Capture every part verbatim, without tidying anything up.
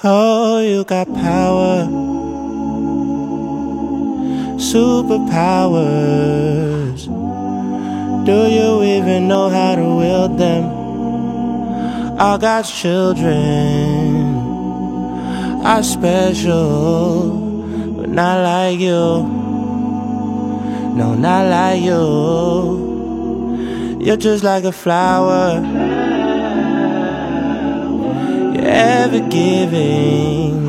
Oh, you got power, superpowers. Do you even know how to wield them? All God's children are special, but not like you. No, not like you. You're just like a flower, you're ever giving.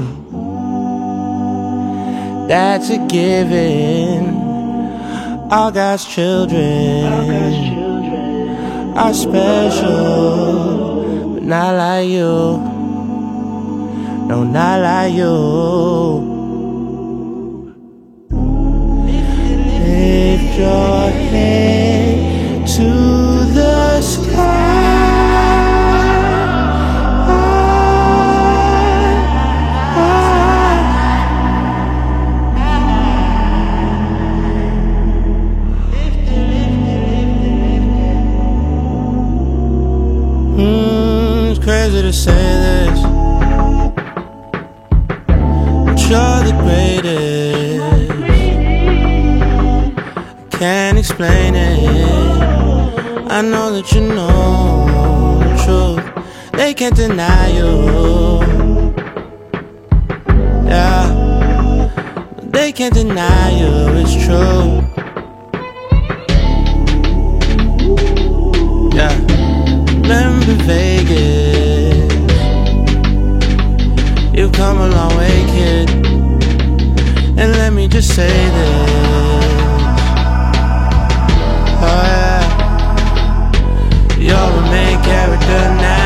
That's a given. All God's children are special, but not like you. No, not like you. Lift your head to the sky. Mm, it's crazy to say this, but you're the greatest. I can't explain it. I know that you know the truth. They can't deny you. Yeah, they can't deny you. It's true. Yeah. Remember Vegas, you've come a long way, kid. And let me just say this, oh yeah, you're a main character now.